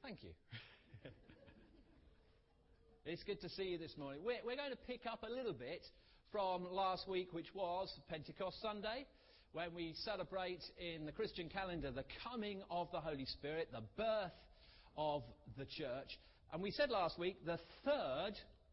Thank you. It's good to see you this morning. We're going to pick up a little bit from last week, which was Pentecost Sunday, when we celebrate in the Christian calendar the coming of the Holy Spirit, the birth of the church. And we said last week the third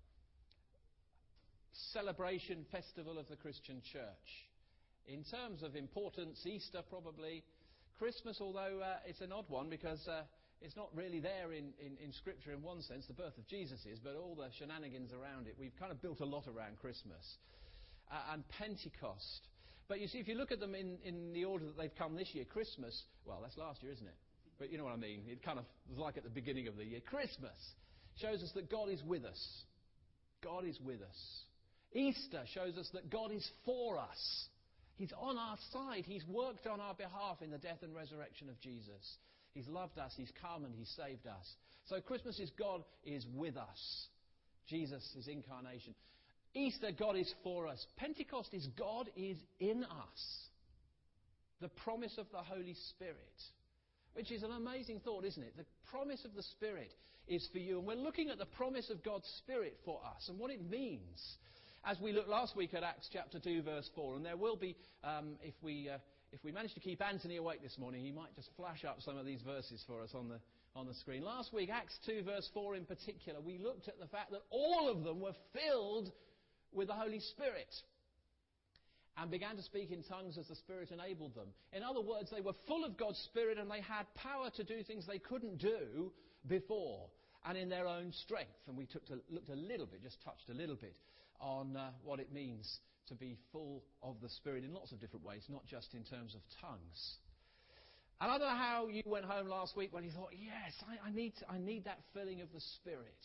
celebration festival of the Christian church. In terms of importance, Easter probably. Christmas, although it's an odd one because it's not really there in Scripture in one sense. The birth of Jesus is, but all the shenanigans around it. We've kind of built a lot around Christmas. And Pentecost. But you see, if you look at them in the order that they've come this year, Christmas, well, that's last year, isn't it? But you know what I mean. It kind of was like at the beginning of the year. Christmas shows us that God is with us. God is with us. Easter shows us that God is for us. He's on our side. He's worked on our behalf in the death and resurrection of Jesus. He's loved us. He's come and He's saved us. So Christmas is God is with us. Jesus is incarnation. Easter, God is for us. Pentecost is God is in us. The promise of the Holy Spirit. Which is an amazing thought, isn't it? The promise of the Spirit is for you. And we're looking at the promise of God's Spirit for us and what it means. As we looked last week at Acts chapter 2 verse 4, and there will be, if we manage to keep Anthony awake this morning, he might just flash up some of these verses for us on the screen. Last week, Acts 2 verse 4 in particular, we looked at the fact that all of them were filled with the Holy Spirit and began to speak in tongues as the Spirit enabled them. In other words, they were full of God's Spirit and they had power to do things they couldn't do before and in their own strength. And we touched a little bit on what it means to be full of the Spirit in lots of different ways, not just in terms of tongues. And I don't know how you went home last week when you thought, yes, I need that filling of the Spirit.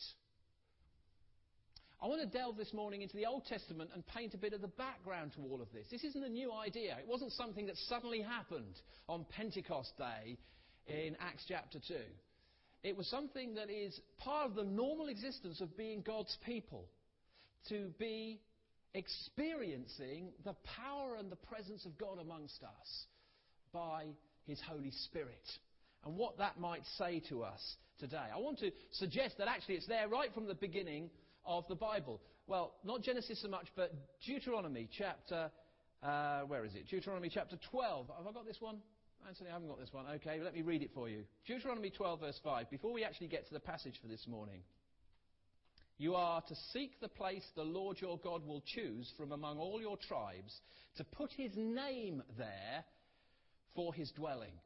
I want to delve this morning into the Old Testament and paint a bit of the background to all of this. This isn't a new idea. It wasn't something that suddenly happened on Pentecost Day in Acts chapter 2. It was something that is part of the normal existence of being God's people. To be experiencing the power and the presence of God amongst us by His Holy Spirit. And what that might say to us today. I want to suggest that actually it's there right from the beginning of the Bible. Well, not Genesis so much, but Deuteronomy chapter, Deuteronomy chapter 12. Have I got this one? Anthony, I haven't got this one. Okay, let me read it for you. Deuteronomy 12 verse 5, before we actually get to the passage for this morning. You are to seek the place the Lord your God will choose from among all your tribes to put His name there for His dwelling.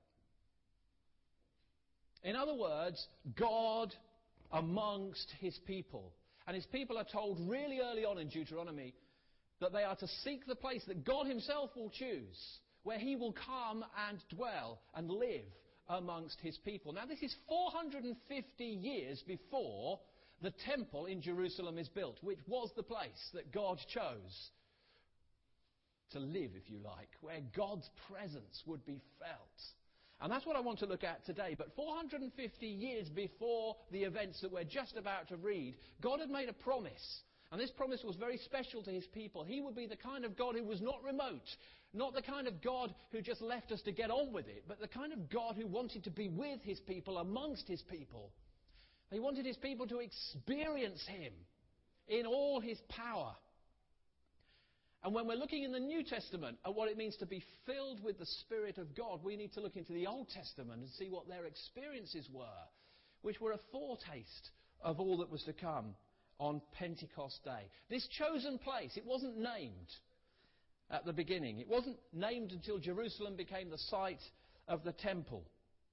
In other words, God amongst His people. And His people are told really early on in Deuteronomy that they are to seek the place that God Himself will choose, where He will come and dwell and live amongst His people. Now this is 450 years before the temple in Jerusalem is built, which was the place that God chose to live, if you like, where God's presence would be felt. And that's what I want to look at today. But 450 years before the events that we're just about to read, God had made a promise. And this promise was very special to His people. He would be the kind of God who was not remote. Not the kind of God who just left us to get on with it. But the kind of God who wanted to be with His people, amongst His people. He wanted His people to experience Him in all His power. And when we're looking in the New Testament at what it means to be filled with the Spirit of God, we need to look into the Old Testament and see what their experiences were, which were a foretaste of all that was to come on Pentecost Day. This chosen place, it wasn't named at the beginning. It wasn't named until Jerusalem became the site of the temple.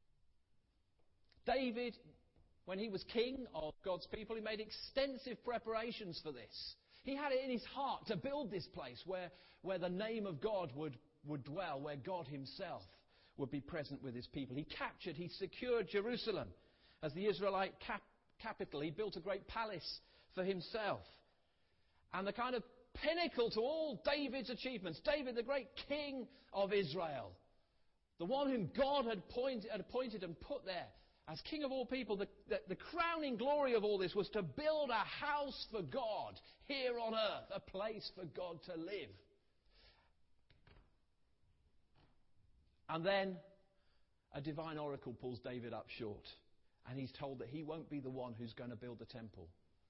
David, when he was king of God's people, he made extensive preparations for this. He had it in his heart to build this place where the name of God would dwell, where God Himself would be present with His people. He secured Jerusalem as the Israelite capital. He built a great palace for himself. And the kind of pinnacle to all David's achievements, David, the great king of Israel, the one whom God had appointed and put there as king of all people, the crowning glory of all this was to build a house for God here on earth, a place for God to live. And then a divine oracle pulls David up short. And he's told that he won't be the one who's going to build the temple.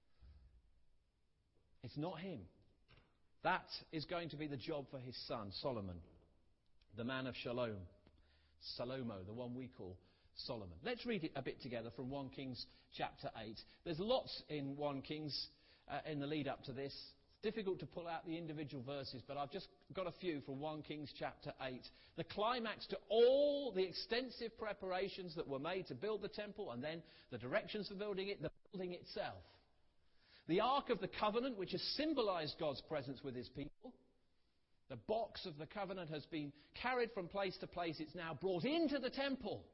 It's not him. That is going to be the job for his son, Solomon, the man of Shalom. Salomo, the one we call Solomon. Let's read it a bit together from 1 Kings chapter 8. There's lots in 1 Kings in the lead up to this. It's difficult to pull out the individual verses, but I've just got a few from 1 Kings chapter 8. The climax to all the extensive preparations that were made to build the temple, and then the directions for building it, the building itself. The Ark of the Covenant, which has symbolized God's presence with his people. The box of the covenant has been carried from place to place. It's now brought into the temple.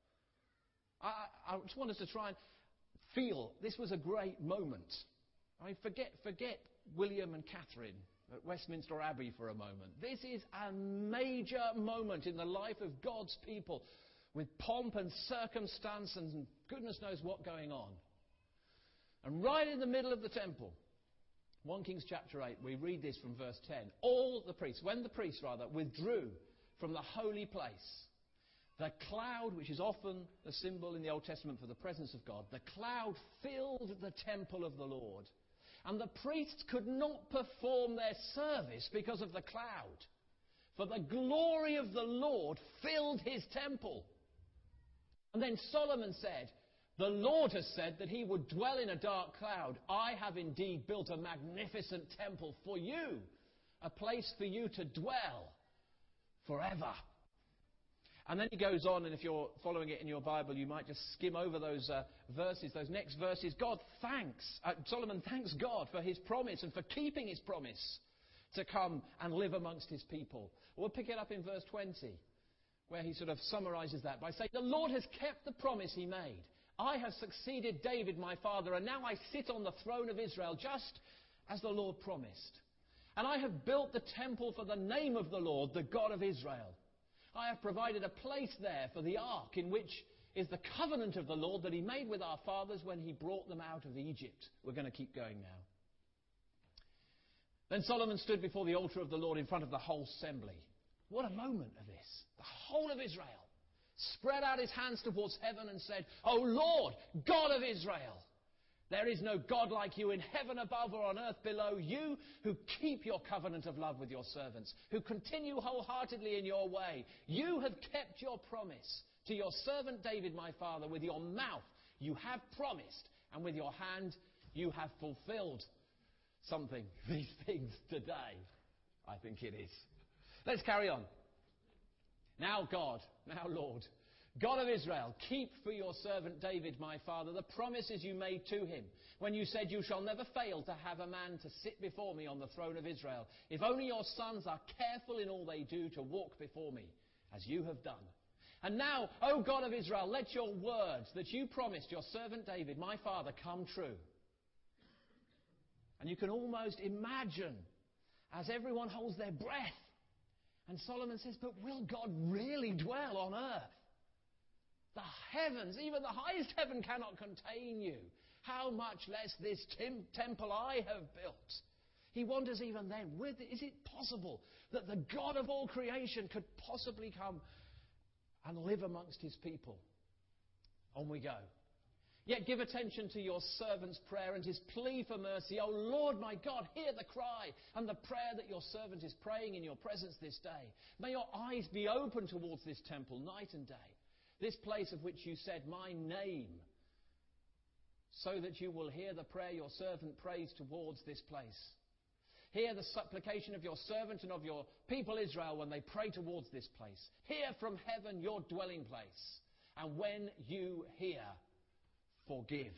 I just want us to try and feel this was a great moment. I mean, forget William and Catherine at Westminster Abbey for a moment. This is a major moment in the life of God's people, with pomp and circumstance and goodness knows what going on. And right in the middle of the temple, 1 Kings chapter 8, we read this from verse 10. When the priests withdrew from the holy place, the cloud, which is often the symbol in the Old Testament for the presence of God, the cloud filled the temple of the Lord. And the priests could not perform their service because of the cloud. For the glory of the Lord filled his temple. And then Solomon said, "The Lord has said that he would dwell in a dark cloud. I have indeed built a magnificent temple for you, a place for you to dwell forever." And then he goes on, and if you're following it in your Bible, you might just skim over those verses, those next verses. Solomon thanks God for his promise and for keeping his promise to come and live amongst his people. We'll pick it up in verse 20, where he sort of summarizes that by saying, "The Lord has kept the promise he made. I have succeeded David my father, and now I sit on the throne of Israel, just as the Lord promised. And I have built the temple for the name of the Lord, the God of Israel. I have provided a place there for the ark, in which is the covenant of the Lord that he made with our fathers when he brought them out of Egypt." We're going to keep going now. Then Solomon stood before the altar of the Lord in front of the whole assembly. What a moment of this. The whole of Israel spread out his hands towards heaven and said, "O Lord, God of Israel, there is no God like you in heaven above or on earth below, you who keep your covenant of love with your servants, who continue wholeheartedly in your way. You have kept your promise to your servant David my father. With your mouth you have promised, and with your hand you have fulfilled something." These things today, I think it is. Let's carry on. Now Lord, God of Israel, keep for your servant David my father the promises you made to him when you said, "You shall never fail to have a man to sit before me on the throne of Israel, if only your sons are careful in all they do to walk before me, as you have done. And now, O God of Israel, let your words that you promised your servant David my father come true." And you can almost imagine as everyone holds their breath, and Solomon says, "But will God really dwell on earth? The heavens, even the highest heaven cannot contain you. How much less this temple I have built?" He wonders even then, is it possible that the God of all creation could possibly come and live amongst his people? On we go. "Yet give attention to your servant's prayer and his plea for mercy. O Lord my God, hear the cry and the prayer that your servant is praying in your presence this day. May your eyes be open towards this temple night and day, this place of which you said, my name, so that you will hear the prayer your servant prays towards this place. Hear the supplication of your servant and of your people Israel when they pray towards this place. Hear from heaven your dwelling place. And when you hear, forgive."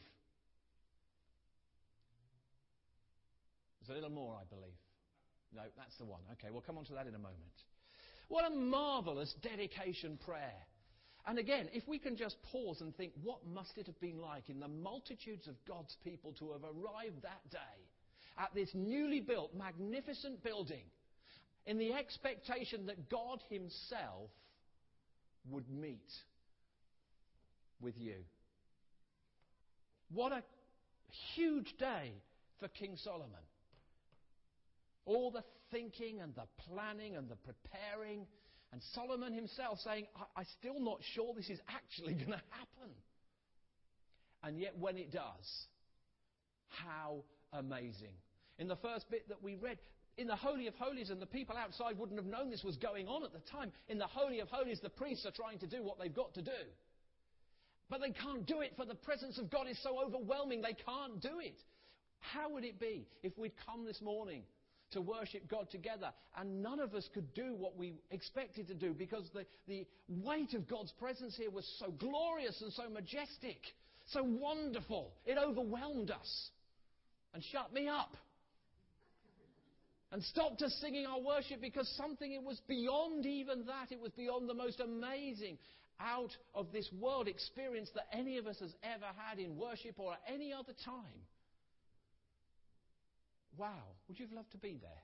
There's a little more, I believe. No, that's the one. Okay, we'll come on to that in a moment. What a marvellous dedication prayer. And again, if we can just pause and think, what must it have been like in the multitudes of God's people to have arrived that day at this newly built, magnificent building in the expectation that God himself would meet with you. What a huge day for King Solomon. All the thinking and the planning and the preparing, and Solomon himself saying, I'm still not sure this is actually going to happen. And yet when it does, how amazing. In the first bit that we read, in the Holy of Holies, and the people outside wouldn't have known this was going on at the time, in the Holy of Holies, the priests are trying to do what they've got to do. But they can't do it, for the presence of God is so overwhelming, they can't do it. How would it be if we'd come this morning to worship God together and none of us could do what we expected to do because the weight of God's presence here was so glorious and so majestic, so wonderful. It overwhelmed us and shut me up and stopped us singing our worship because it was beyond even that. It was beyond the most amazing, out of this world experience that any of us has ever had in worship or at any other time. Wow, would you have loved to be there?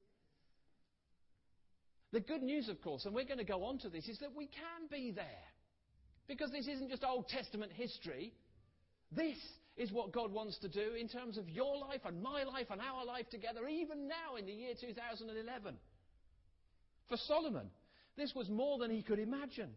The good news, of course, and we're going to go on to this, is that we can be there. Because this isn't just Old Testament history. This is what God wants to do in terms of your life and my life and our life together, even now in the year 2011. For Solomon, this was more than he could imagine.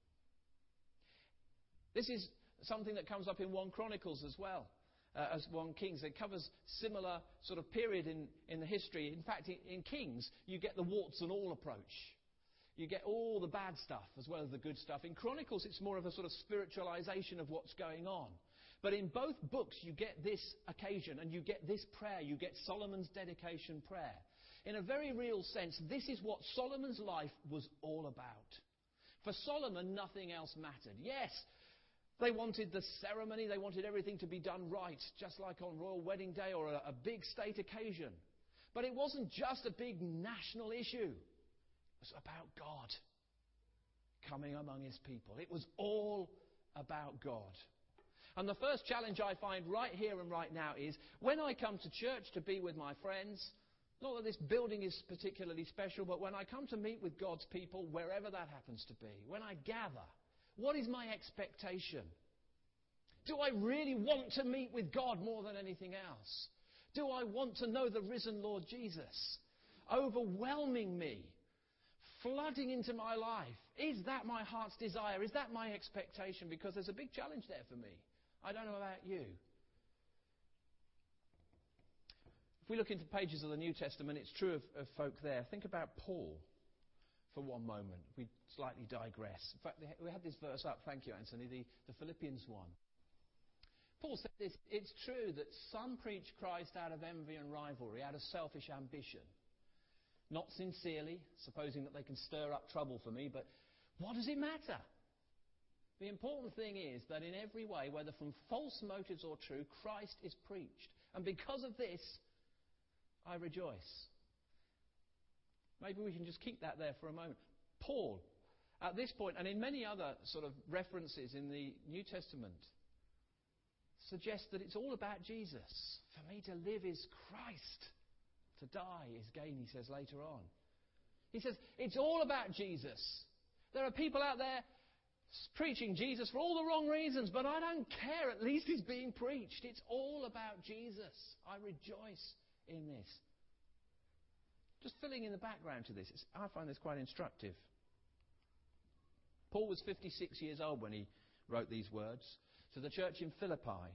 This is something that comes up in 1 Chronicles as well. As 1 Kings. It covers similar sort of period in the history. In fact, in Kings, you get the warts and all approach. You get all the bad stuff as well as the good stuff. In Chronicles, it's more of a sort of spiritualization of what's going on. But in both books, you get this occasion and you get this prayer. You get Solomon's dedication prayer. In a very real sense, this is what Solomon's life was all about. For Solomon, nothing else mattered. Yes, they wanted the ceremony, they wanted everything to be done right, just like on Royal Wedding Day or a big state occasion. But it wasn't just a big national issue. It was about God coming among his people. It was all about God. And the first challenge I find right here and right now is when I come to church to be with my friends, not that this building is particularly special, but when I come to meet with God's people, wherever that happens to be, when I gather, what is my expectation? Do I really want to meet with God more than anything else? Do I want to know the risen Lord Jesus overwhelming me, flooding into my life? Is that my heart's desire? Is that my expectation? Because there's a big challenge there for me. I don't know about you. If we look into pages of the New Testament, it's true of folk there. Think about Paul. For one moment, we slightly digress. In fact, we had this verse up, thank you, Anthony, the Philippians one. Paul said this, it's true that some preach Christ out of envy and rivalry, out of selfish ambition. Not sincerely, supposing that they can stir up trouble for me, but what does it matter? The important thing is that in every way, whether from false motives or true, Christ is preached. And because of this, I rejoice. Maybe we can just keep that there for a moment. Paul, at this point, and in many other sort of references in the New Testament, suggests that it's all about Jesus. For me to live is Christ. To die is gain, he says later on. He says, it's all about Jesus. There are people out there preaching Jesus for all the wrong reasons, but I don't care. At least he's being preached. It's all about Jesus. I rejoice in this. Just filling in the background to this, I find this quite instructive. Paul was 56 years old when he wrote these words to the church in Philippi.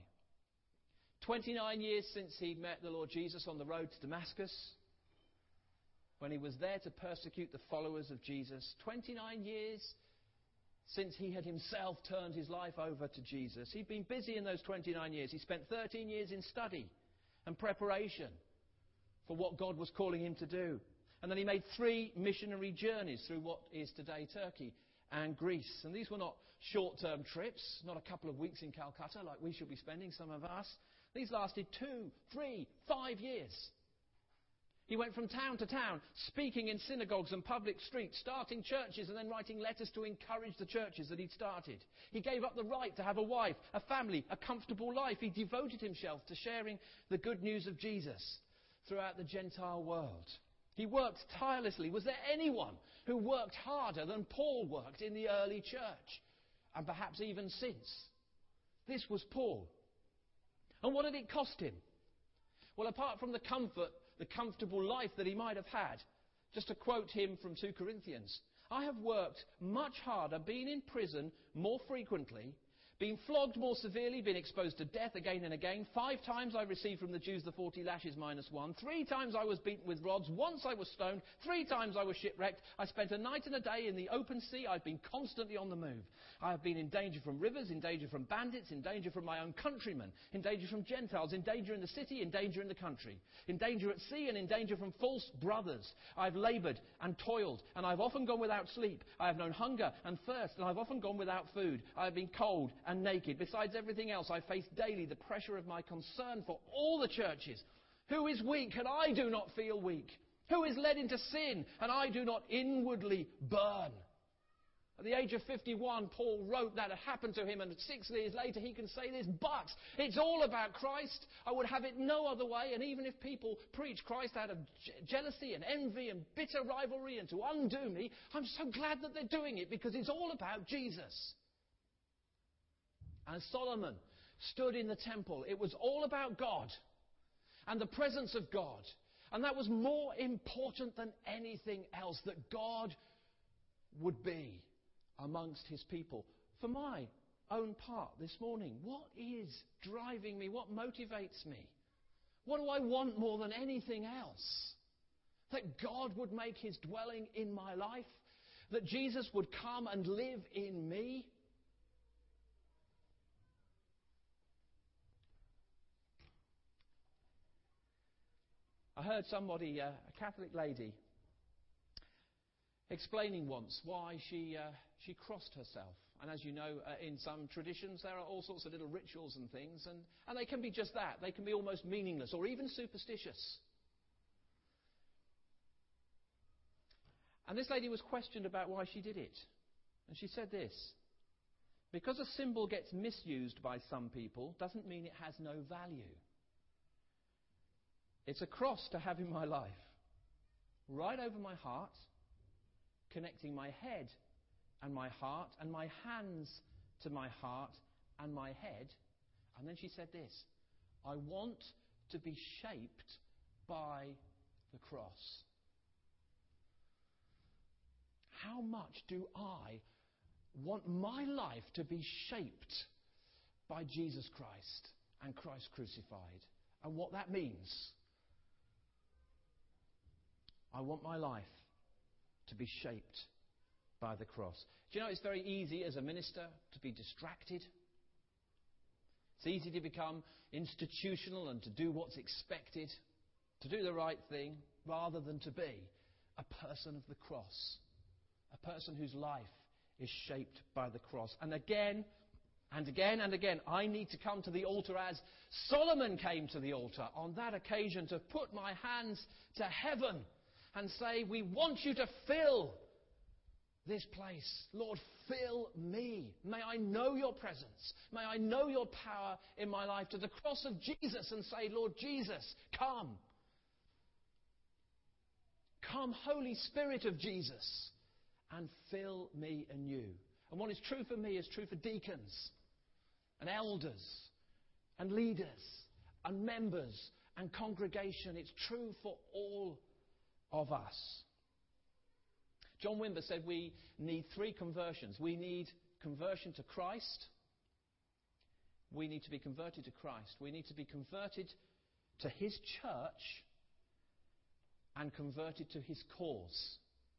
29 years since he met the Lord Jesus on the road to Damascus, when he was there to persecute the followers of Jesus. 29 years since he had himself turned his life over to Jesus. He'd been busy in those 29 years. He spent 13 years in study and preparation for what God was calling him to do. And then he made 3 missionary journeys through what is today Turkey and Greece. And these were not short-term trips, not a couple of weeks in Calcutta like we should be spending, some of us. These lasted 2, 3, 5 years. He went from town to town, speaking in synagogues and public streets, starting churches and then writing letters to encourage the churches that he'd started. He gave up the right to have a wife, a family, a comfortable life. He devoted himself to sharing the good news of Jesus throughout the Gentile world. He worked tirelessly. Was there anyone who worked harder than Paul worked in the early church? And perhaps even since. This was Paul. And what did it cost him? Well, apart from the comfort, the comfortable life that he might have had, just to quote him from 2 Corinthians, I have worked much harder, been in prison more frequently, been flogged more severely, been exposed to death again and again. 5 times I received from the Jews the 40 lashes minus 1. 3 times I was beaten with rods. Once I was stoned. 3 times I was shipwrecked. I spent a night and a day in the open sea. I've been constantly on the move. I have been in danger from rivers, in danger from bandits, in danger from my own countrymen, in danger from Gentiles, in danger in the city, in danger in the country, in danger at sea, and in danger from false brothers. I've laboured and toiled, and I've often gone without sleep. I have known hunger and thirst, and I've often gone without food. I have been cold and naked. Besides everything else, I face daily the pressure of my concern for all the churches. Who is weak, and I do not feel weak? Who is led into sin, and I do not inwardly burn? At the age of 51, Paul wrote that it happened to him, and 6 years later he can say this, but it's all about Christ. I would have it no other way, and even if people preach Christ out of jealousy and envy and bitter rivalry and to undo me, I'm so glad that they're doing it, because it's all about Jesus. And Solomon stood in the temple. It was all about God and the presence of God. And that was more important than anything else, that God would be amongst his people. For my own part this morning, what is driving me? What motivates me? What do I want more than anything else? That God would make his dwelling in my life? That Jesus would come and live in me? I heard somebody, a Catholic lady, explaining once why she crossed herself. And as you know, in some traditions there are all sorts of little rituals and things, and they can be just that. They can be almost meaningless or even superstitious. And this lady was questioned about why she did it. And she said this: because a symbol gets misused by some people doesn't mean it has no value. It's a cross to have in my life, right over my heart, connecting my head and my heart and my hands to my heart and my head. And then she said this: I want to be shaped by the cross. How much do I want my life to be shaped by Jesus Christ and Christ crucified, and what that means? I want my life to be shaped by the cross. Do you know, it's very easy as a minister to be distracted. It's easy to become institutional and to do what's expected, to do the right thing, rather than to be a person of the cross, a person whose life is shaped by the cross. And again and again and again, I need to come to the altar as Solomon came to the altar on that occasion, to put my hands to heaven and say, we want you to fill this place. Lord, fill me. May I know your presence. May I know your power in my life, to the cross of Jesus, and say, Lord Jesus, come. Come, Holy Spirit of Jesus, and fill me anew. And what is true for me is true for deacons and elders and leaders and members and congregation. It's true for all of us. John Wimber said we need 3 conversions. We need conversion to Christ. We need to be converted to Christ. We need to be converted to his church and converted to his cause.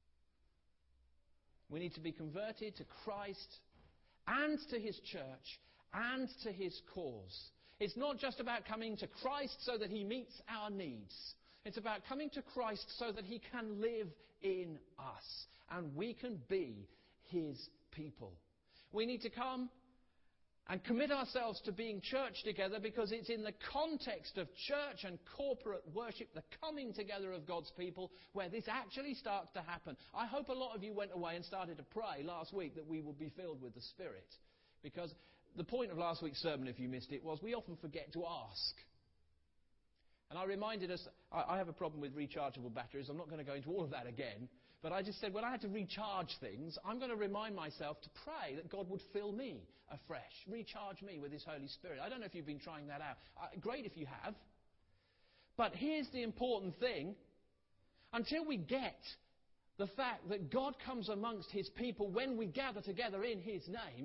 We need to be converted to Christ and to his church and to his cause. It's not just about coming to Christ so that he meets our needs. It's about coming to Christ so that he can live in us and we can be his people. We need to come and commit ourselves to being church together, because it's in the context of church and corporate worship, the coming together of God's people, where this actually starts to happen. I hope a lot of you went away and started to pray last week that we will be filled with the Spirit. Because the point of last week's sermon, if you missed it, was we often forget to ask. And I reminded us, I have a problem with rechargeable batteries. I'm not going to go into all of that again. But I just said, when I had to recharge things, I'm going to remind myself to pray that God would fill me afresh, recharge me with his Holy Spirit. I don't know if you've been trying that out. Great if you have. But here's the important thing. Until we get the fact that God comes amongst his people when we gather together in his name,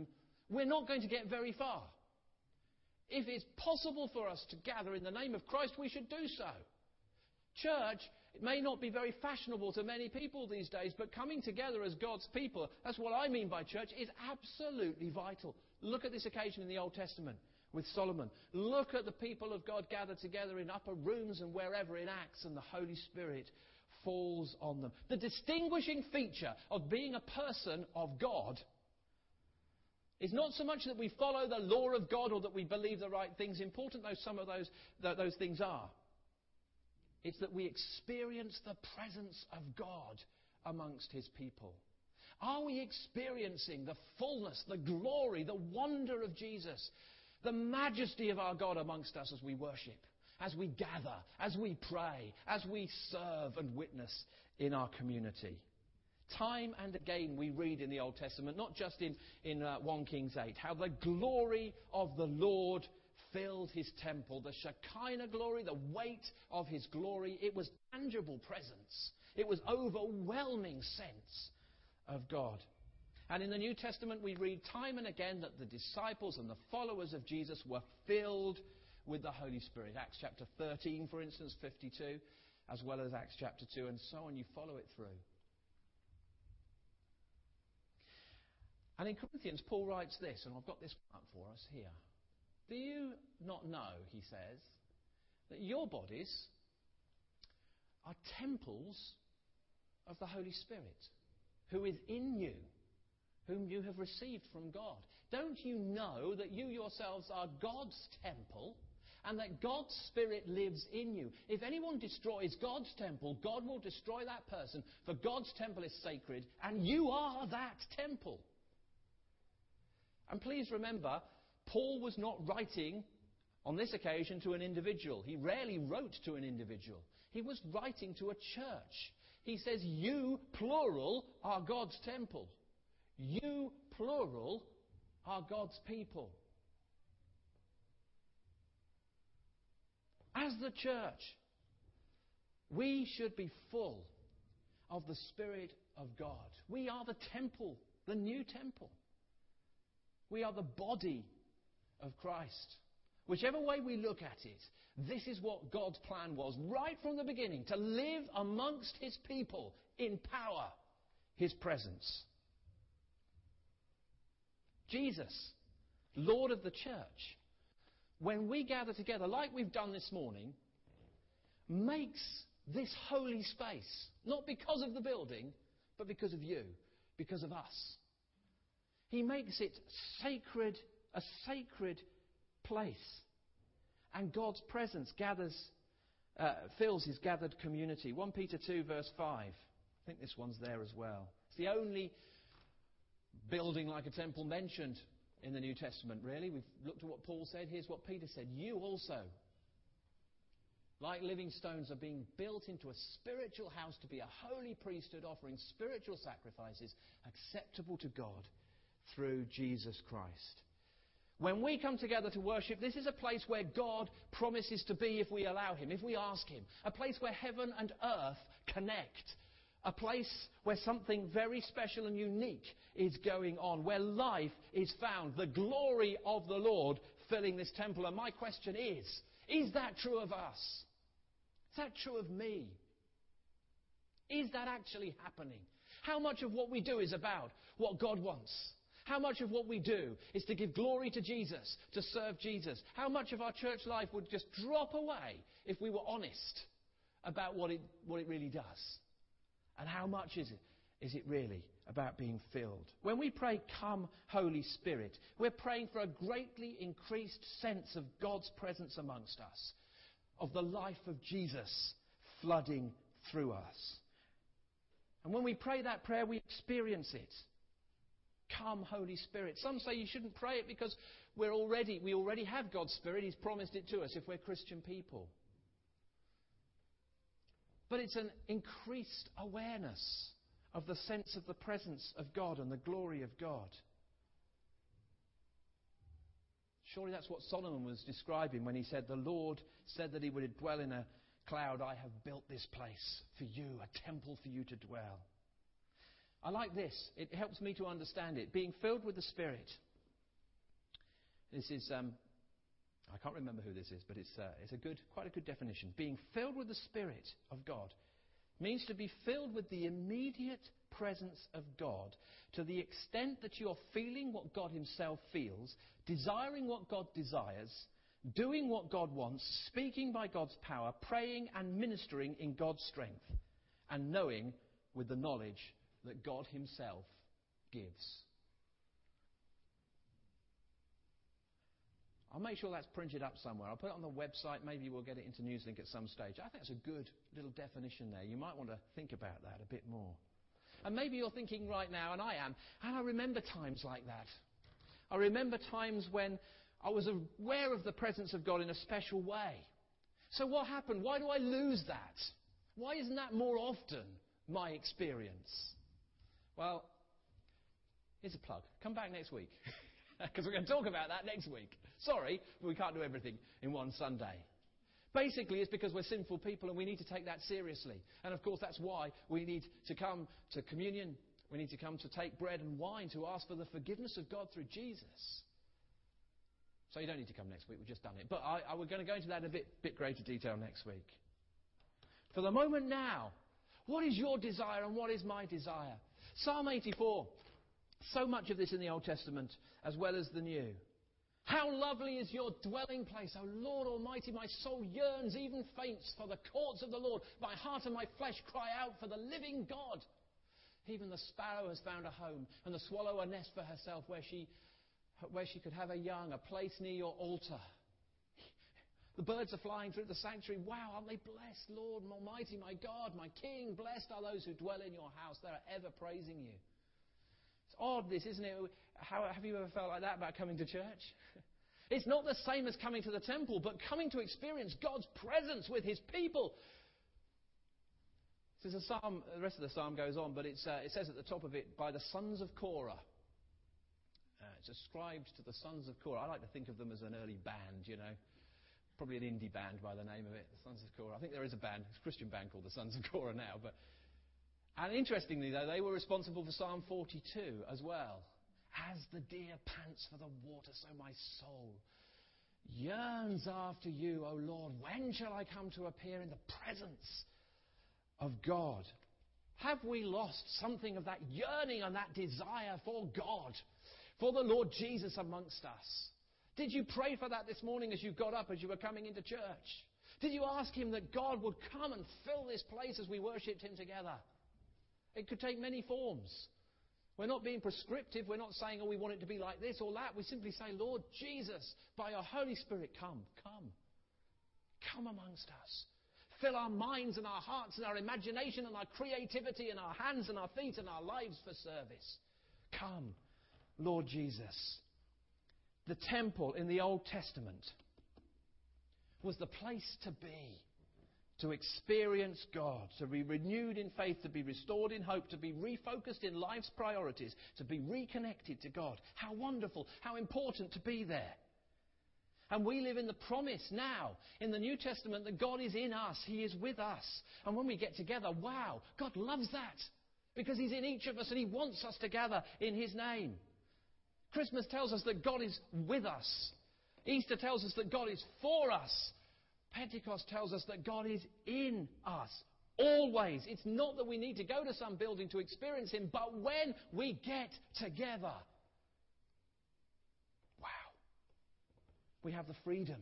we're not going to get very far. If it's possible for us to gather in the name of Christ, we should do so. Church, it may not be very fashionable to many people these days, but coming together as God's people, that's what I mean by church, is absolutely vital. Look at this occasion in the Old Testament with Solomon. Look at the people of God gathered together in upper rooms and wherever in Acts, and the Holy Spirit falls on them. The distinguishing feature of being a person of God is not so much that we follow the law of God or that we believe the right things, important though some of those things are. It's that we experience the presence of God amongst His people. Are we experiencing the fullness, the glory, the wonder of Jesus, the majesty of our God amongst us as we worship, as we gather, as we pray, as we serve and witness in our community? Time and again we read in the Old Testament, not just in 1 Kings 8, how the glory of the Lord filled His temple. The Shekinah glory, the weight of His glory, it was tangible presence. It was overwhelming sense of God. And in the New Testament we read time and again that the disciples and the followers of Jesus were filled with the Holy Spirit. Acts chapter 13, for instance, 52, as well as Acts chapter 2, and so on. You follow it through. And in Corinthians, Paul writes this, and I've got this up for us here. Do you not know, he says, that your bodies are temples of the Holy Spirit, who is in you, whom you have received from God? Don't you know that you yourselves are God's temple, and that God's Spirit lives in you? If anyone destroys God's temple, God will destroy that person, for God's temple is sacred, and you are that temple. And please remember, Paul was not writing on this occasion to an individual. He rarely wrote to an individual. He was writing to a church. He says, you, plural, are God's temple. You, plural, are God's people. As the church, we should be full of the Spirit of God. We are the temple, the new temple. We are the body of Christ. Whichever way we look at it, this is what God's plan was right from the beginning, to live amongst His people in power, His presence. Jesus, Lord of the church, when we gather together like we've done this morning, makes this holy space, not because of the building, but because of you, because of us. He makes it sacred, a sacred place. And God's presence fills His gathered community. 1 Peter 2 verse 5. I think this one's there as well. It's the only building like a temple mentioned in the New Testament, really. We've looked at what Paul said. Here's what Peter said. You also, like living stones, are being built into a spiritual house to be a holy priesthood, offering spiritual sacrifices acceptable to God through Jesus Christ. When we come together to worship, this is a place where God promises to be if we allow Him, if we ask Him. A place where heaven and earth connect. A place where something very special and unique is going on, where life is found. The glory of the Lord filling this temple. And my question is that true of us? Is that true of me? Is that actually happening? How much of what we do is about what God wants? How much of what we do is to give glory to Jesus, to serve Jesus? How much of our church life would just drop away if we were honest about what it really does? And how much is it really about being filled? When we pray, "Come, Holy Spirit," we're praying for a greatly increased sense of God's presence amongst us, of the life of Jesus flooding through us. And when we pray that prayer, we experience it. Come, Holy Spirit. Some say you shouldn't pray it because we already have God's Spirit. He's promised it to us if we're Christian people. But it's an increased awareness of the sense of the presence of God and the glory of God. Surely that's what Solomon was describing when he said, "The Lord said that He would dwell in a cloud. I have built this place for you, a temple for you to dwell." I like this. It helps me to understand it. Being filled with the Spirit This is, I can't remember who this is, but it's quite a good definition. Being filled with the Spirit of God means to be filled with the immediate presence of God to the extent that you're feeling what God himself feels, desiring what God desires, doing what God wants, speaking by God's power, praying and ministering in God's strength, and knowing with the knowledge that God himself gives. I'll make sure that's printed up somewhere. I'll put it on the website. Maybe we'll get it into Newslink at some stage. I think that's a good little definition there. You might want to think about that a bit more. And maybe you're thinking right now, and I am, and I remember times like that. I remember times when I was aware of the presence of God in a special way. So what happened? Why do I lose that? Why isn't that more often my experience? Well, here's a plug. Come back next week. Because we're going to talk about that next week. Sorry, but we can't do everything in one Sunday. Basically, it's because we're sinful people and we need to take that seriously. And of course, that's why we need to come to communion. We need to come to take bread and wine to ask for the forgiveness of God through Jesus. So you don't need to come next week. We've just done it. But we're going to go into that in a bit greater detail next week. For the moment now, what is your desire and what is my desire? Psalm 84. So much of this in the Old Testament as well as the New. How lovely is your dwelling place, O Lord Almighty. My soul yearns, even faints, for the courts of the Lord. My heart and my flesh cry out for the living God. Even the sparrow has found a home, and the swallow a nest for herself where she could have a young, a place near your altar. The birds are flying through the sanctuary. Wow, aren't they blessed, Lord Almighty, my God, my King. Blessed are those who dwell in your house. They are ever praising you. It's odd, this, isn't it? Have you ever felt like that about coming to church? It's not the same as coming to the temple, but coming to experience God's presence with his people. This is a psalm. The rest of the psalm goes on, but it says at the top of it, by the sons of Korah. It's ascribed to the sons of Korah. I like to think of them as an early band, you know. Probably an indie band by the name of it, the Sons of Korah. I think there is a band, a Christian band called the Sons of Korah now. And interestingly, though, they were responsible for Psalm 42 as well. As the deer pants for the water, so my soul yearns after you, O Lord. When shall I come to appear in the presence of God? Have we lost something of that yearning and that desire for God, for the Lord Jesus amongst us? Did you pray for that this morning as you got up, as you were coming into church? Did you ask him that God would come and fill this place as we worshipped him together? It could take many forms. We're not being prescriptive. We're not saying, oh, we want it to be like this or that. We simply say, Lord Jesus, by your Holy Spirit, come amongst us. Fill our minds and our hearts and our imagination and our creativity and our hands and our feet and our lives for service. Come, Lord Jesus. The temple in the Old Testament was the place to be, to experience God, to be renewed in faith, to be restored in hope, to be refocused in life's priorities, to be reconnected to God. How wonderful, how important to be there. And we live in the promise now in the New Testament that God is in us, he is with us. And when we get together, wow, God loves that because he's in each of us and he wants us to gather in his name. Christmas tells us that God is with us. Easter tells us that God is for us. Pentecost tells us that God is in us. Always. It's not that we need to go to some building to experience him, but when we get together, wow, we have the freedom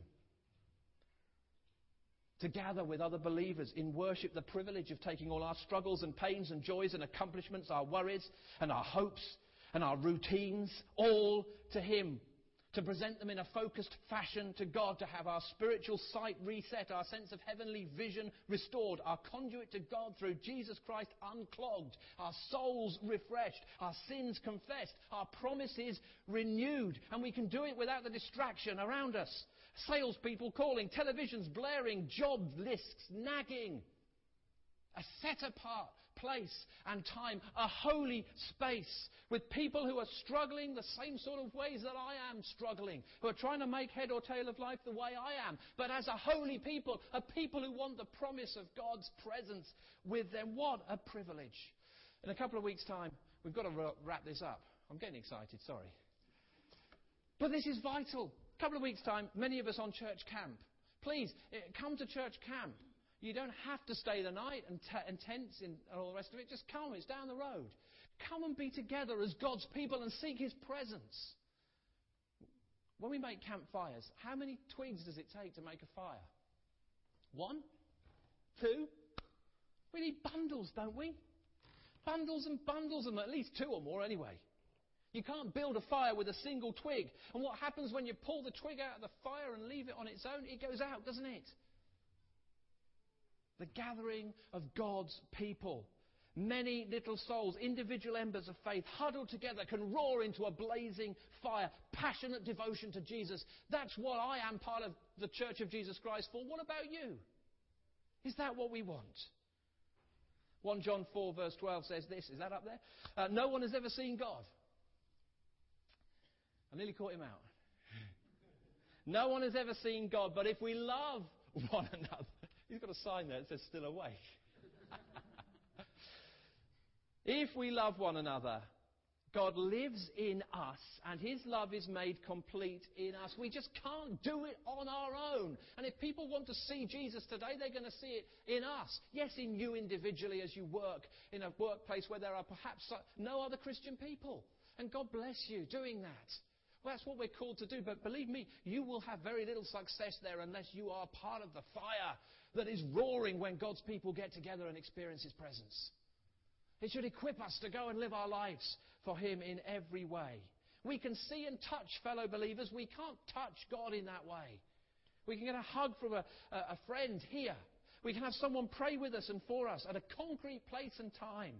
to gather with other believers in worship, the privilege of taking all our struggles and pains and joys and accomplishments, our worries and our hopes and our routines, all to him. To present them in a focused fashion to God, to have our spiritual sight reset, our sense of heavenly vision restored, our conduit to God through Jesus Christ unclogged, our souls refreshed, our sins confessed, our promises renewed. And we can do it without the distraction around us. Salespeople calling, televisions blaring, job lists nagging. A set-apart place and time, a holy space with people who are struggling the same sort of ways that I am struggling, who are trying to make head or tail of life the way I am, but as a holy people, a people who want the promise of God's presence with them. What a privilege. In a couple of weeks' time, we've got to wrap this up. I'm getting excited, sorry. But this is vital. A couple of weeks' time, many of us on church camp. Please, come to church camp. You don't have to stay the night and tents and all the rest of it. Just come. It's down the road. Come and be together as God's people and seek His presence. When we make campfires, how many twigs does it take to make a fire? 1? 2? We need bundles, don't we? Bundles and bundles, and at least 2 or more anyway. You can't build a fire with a single twig. And what happens when you pull the twig out of the fire and leave it on its own? It goes out, doesn't it? The gathering of God's people. Many little souls, individual embers of faith, huddled together, can roar into a blazing fire. Passionate devotion to Jesus. That's what I am part of the Church of Jesus Christ for. What about you? Is that what we want? 1 John 4 verse 12 says this. Is that up there? No one has ever seen God. I nearly caught him out. No one has ever seen God, but if we love one another... He's got a sign there that says still awake. If we love one another, God lives in us and His love is made complete in us. We just can't do it on our own. And if people want to see Jesus today, they're going to see it in us. Yes, in you individually as you work in a workplace where there are perhaps no other Christian people. And God bless you doing that. Well, that's what we're called to do. But believe me, you will have very little success there unless you are part of the fire that is roaring when God's people get together and experience His presence. It should equip us to go and live our lives for Him in every way. We can see and touch fellow believers. We can't touch God in that way. We can get a hug from a friend here. We can have someone pray with us and for us at a concrete place and time.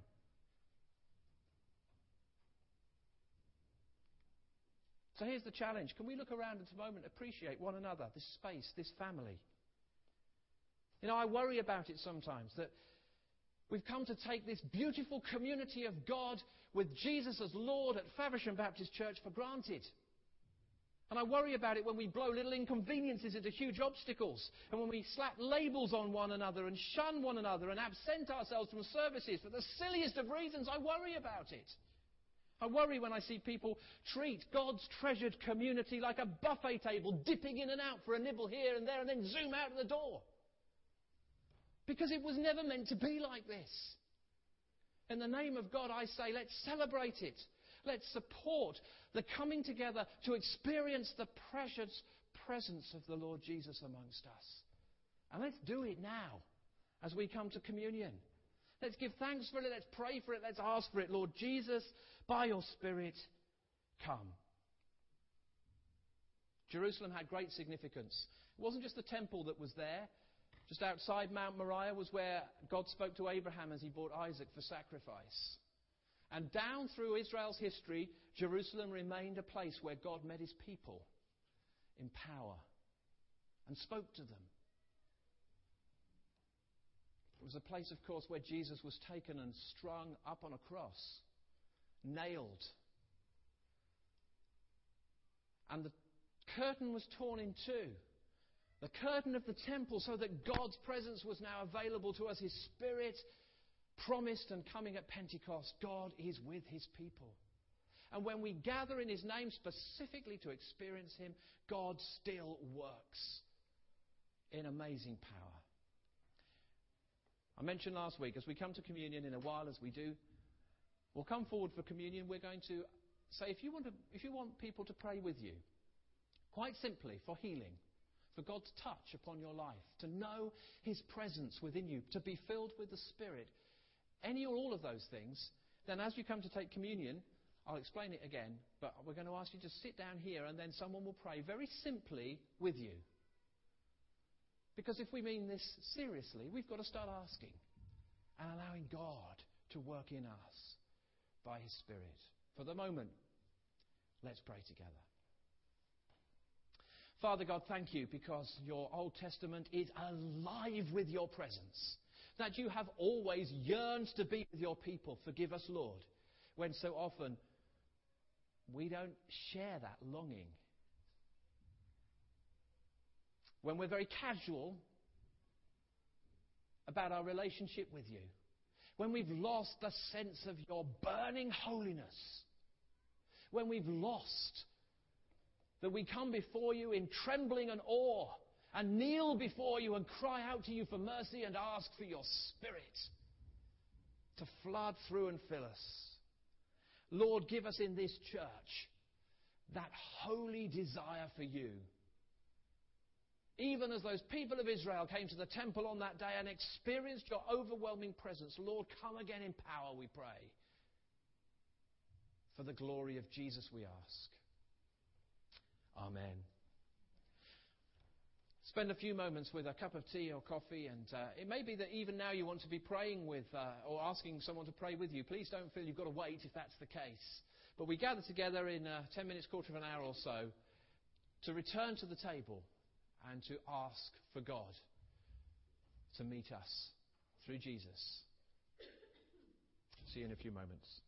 So here's the challenge. Can we look around at the moment, appreciate one another, this space, this family? You know, I worry about it sometimes, that we've come to take this beautiful community of God with Jesus as Lord at Faversham Baptist Church for granted. And I worry about it when we blow little inconveniences into huge obstacles, and when we slap labels on one another and shun one another and absent ourselves from services for the silliest of reasons. I worry about it. I worry when I see people treat God's treasured community like a buffet table, dipping in and out for a nibble here and there and then zoom out the door. Because it was never meant to be like this. In the name of God, I say, let's celebrate it. Let's support the coming together to experience the precious presence of the Lord Jesus amongst us. And let's do it now as we come to communion. Let's give thanks for it. Let's pray for it. Let's ask for it. Lord Jesus, by your Spirit, come. Jerusalem had great significance. It wasn't just the temple that was there. Just outside Mount Moriah was where God spoke to Abraham as he brought Isaac for sacrifice. And down through Israel's history, Jerusalem remained a place where God met His people in power and spoke to them. It was a place, of course, where Jesus was taken and strung up on a cross, nailed. And the curtain was torn in two. The curtain of the temple, so that God's presence was now available to us. His Spirit promised and coming at Pentecost. God is with His people. And when we gather in His name specifically to experience Him, God still works in amazing power. I mentioned last week, as we come to communion in a while, as we do, we'll come forward for communion. We're going to say, if you want people to pray with you, quite simply for healing, for God's touch upon your life, to know His presence within you, to be filled with the Spirit, any or all of those things, then as you come to take communion, I'll explain it again, but we're going to ask you to sit down here and then someone will pray very simply with you. Because if we mean this seriously, we've got to start asking and allowing God to work in us by His Spirit. For the moment, let's pray together. Father God, thank you because your Old Testament is alive with your presence. That you have always yearned to be with your people. Forgive us, Lord, when so often we don't share that longing. When we're very casual about our relationship with you. When we've lost the sense of your burning holiness. When we've lost that we come before you in trembling and awe and kneel before you and cry out to you for mercy and ask for your Spirit to flood through and fill us. Lord, give us in this church that holy desire for you. Even as those people of Israel came to the temple on that day and experienced your overwhelming presence, Lord, come again in power, we pray. For the glory of Jesus, we ask. Amen. Spend a few moments with a cup of tea or coffee, and it may be that even now you want to be praying with or asking someone to pray with you. Please don't feel you've got to wait if that's the case. But we gather together in 10 minutes, quarter of an hour or so, to return to the table and to ask for God to meet us through Jesus. See you in a few moments.